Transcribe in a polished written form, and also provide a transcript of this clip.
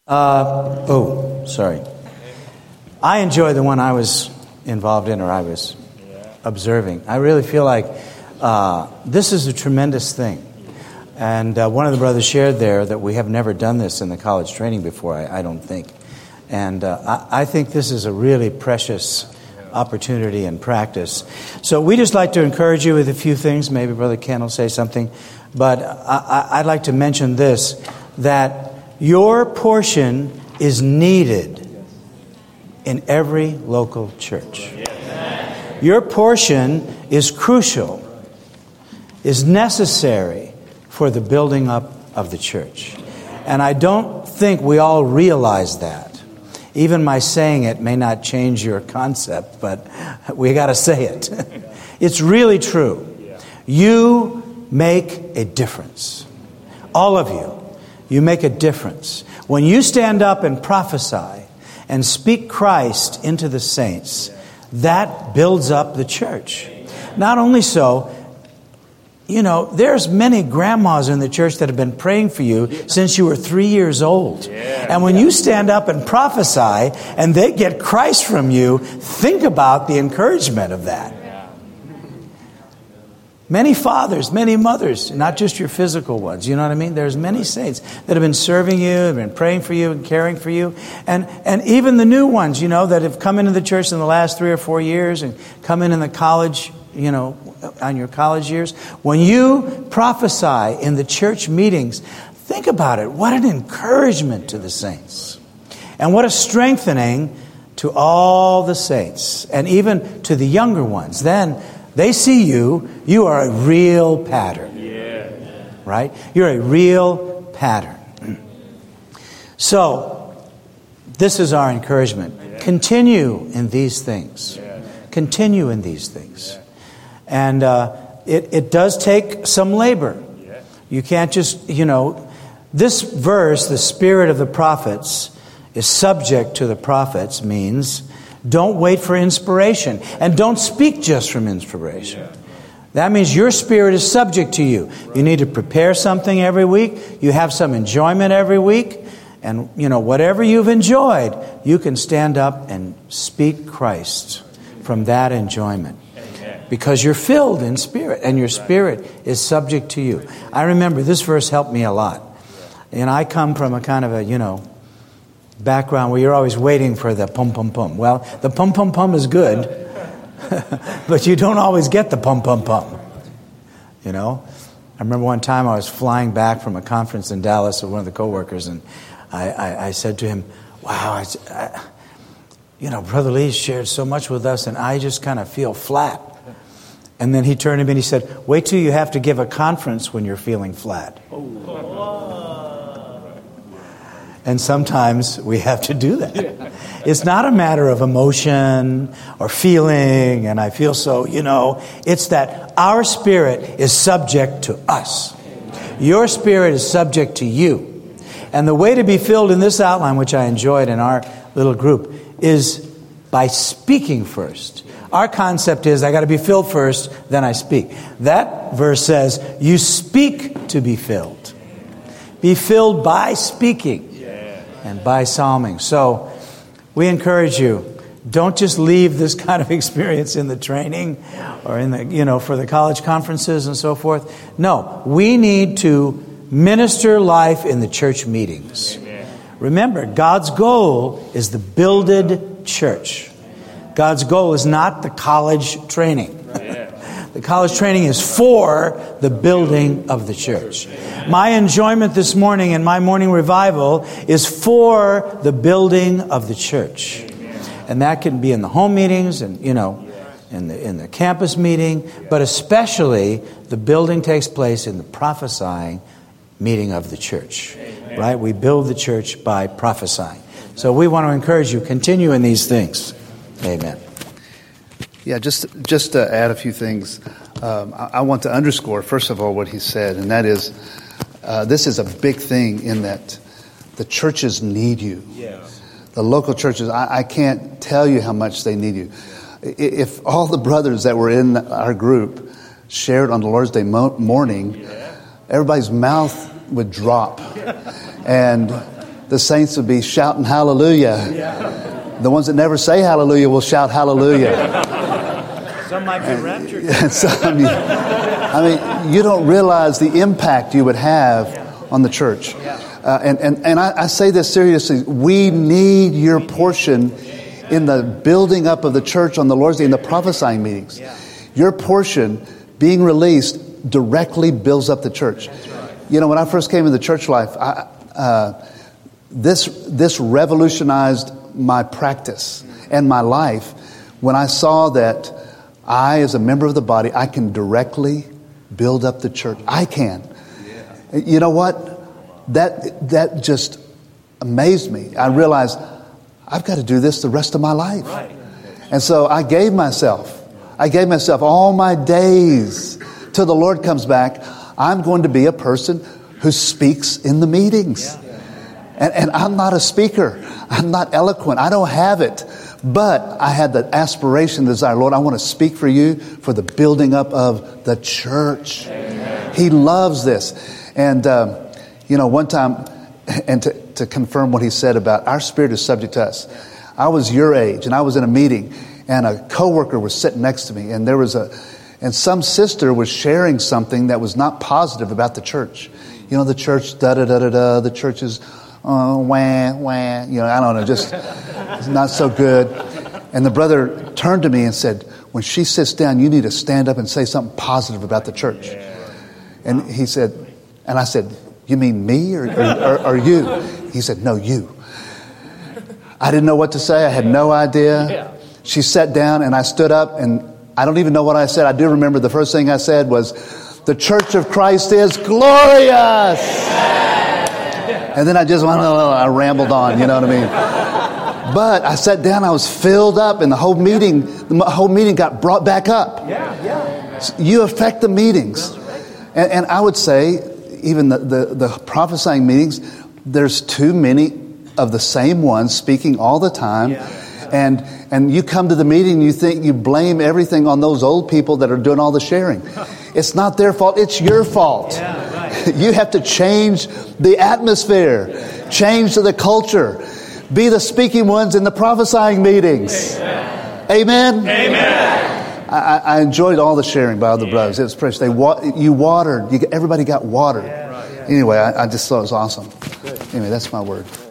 Sorry. I enjoy the one I was involved in, or I was observing. I really feel like this is a tremendous thing. And one of the brothers shared there that we have never done this in the college training before, I don't think. And I think this is a really precious opportunity and practice. So we just like to encourage you with a few things. Maybe Brother Ken will say something. But I'd like to mention this, that your portion is needed in every local church. Your portion is crucial, is necessary for the building up of the church. And I don't think we all realize that. Even my saying it may not change your concept, but we got to say it. It's really true. You make a difference. All of you. You make a difference. When you stand up and prophesy and speak Christ into the saints, that builds up the church. Not only so, there's many grandmas in the church that have been praying for you since you were 3 years old. And when you stand up and prophesy and they get Christ from you, think about the encouragement of that. Many fathers, many mothers, not just your physical ones, you know what I mean? There's many saints that have been serving you, have been praying for you and caring for you. And even the new ones, that have come into the church in the last 3 or 4 years and come in the college, on your college years. When you prophesy in the church meetings, think about it. What an encouragement to the saints. And what a strengthening to all the saints. And even to the younger ones. Then they see you are a real pattern. Right? You're a real pattern. So, this is our encouragement. Continue in these things. Continue in these things. And it does take some labor. You can't just, this verse, the spirit of the prophets is subject to the prophets, means don't wait for inspiration. And don't speak just from inspiration. That means your spirit is subject to you. You need to prepare something every week. You have some enjoyment every week. And, whatever you've enjoyed, you can stand up and speak Christ from that enjoyment. Because you're filled in spirit, and your spirit is subject to you. I remember this verse helped me a lot. And I come from a kind of a, background where you're always waiting for the pum pum pum. Well, the pum pum pum is good, but you don't always get the pum pum pum. I remember one time I was flying back from a conference in Dallas with one of the coworkers, and I said to him, "Wow, Brother Lee shared so much with us, and I just kind of feel flat." And then he turned to me and he said, "Wait till you have to give a conference when you're feeling flat." And sometimes we have to do that. It's not a matter of emotion or feeling, and I feel so, It's that our spirit is subject to us. Your spirit is subject to you. And the way to be filled in this outline, which I enjoyed in our little group, is by speaking first. Our concept is, I got to be filled first, then I speak. That verse says, you speak to be filled. Be filled by speaking and by psalming. So we encourage you, don't just leave this kind of experience in the training or in the, for the college conferences and so forth. No, we need to minister life in the church meetings. Remember, God's goal is the builded church. God's goal is not the college training. The college training is for the building of the church. My enjoyment this morning and my morning revival is for the building of the church. And that can be in the home meetings and, in the campus meeting, but especially the building takes place in the prophesying meeting of the church. Right? We build the church by prophesying. So we want to encourage you, continue in these things. Amen. Yeah, just to add a few things. I want to underscore, first of all, what he said, and that is, this is a big thing in that the churches need you. Yes. The local churches, I can't tell you how much they need you. If all the brothers that were in our group shared on the Lord's Day morning, everybody's mouth would drop. And the saints would be shouting hallelujah. The ones that never say hallelujah will shout hallelujah. Some might be raptured. I mean, you don't realize the impact you would have on the church. And I say this seriously. We need your portion in the building up of the church on the Lord's Day, in the prophesying meetings. Your portion being released directly builds up the church. You know, when I first came into church life, this revolutionized my practice and my life when I saw that I, as a member of the body, I can directly build up the church. I can. You know what? That just amazed me. I realized I've got to do this the rest of my life. And so I gave myself all my days till the Lord comes back. I'm going to be a person who speaks in the meetings. And I'm not a speaker. I'm not eloquent. I don't have it. But I had the aspiration, the desire, Lord, I want to speak for you for the building up of the church. Amen. He loves this. And, one time, and to confirm what he said about our spirit is subject to us. I was your age, and I was in a meeting, and a coworker was sitting next to me, and and some sister was sharing something that was not positive about the church. You know, the church, da-da-da-da-da, the church is, wah, wah, I don't know, just it's not so good. And the brother turned to me and said, when she sits down, you need to stand up and say something positive about the church. And he said, and I said, you mean me or you? He said, no, you. I didn't know what to say. I had no idea. She sat down and I stood up, and I don't even know what I said. I do remember the first thing I said was, the Church of Christ is glorious. And then I just went, I rambled on, you know what I mean? But I sat down, I was filled up, and the whole meeting got brought back up. So you affect the meetings. And I would say, even the prophesying meetings, there's too many of the same ones speaking all the time. And you come to the meeting and you think you blame everything on those old people that are doing all the sharing. It's not their fault, it's your fault. You have to change the atmosphere, change the culture, be the speaking ones in the prophesying meetings. Amen? Amen. I enjoyed all the sharing by other brothers. It was precious. You watered. Everybody got watered. Anyway, I just thought it was awesome. Anyway, that's my word.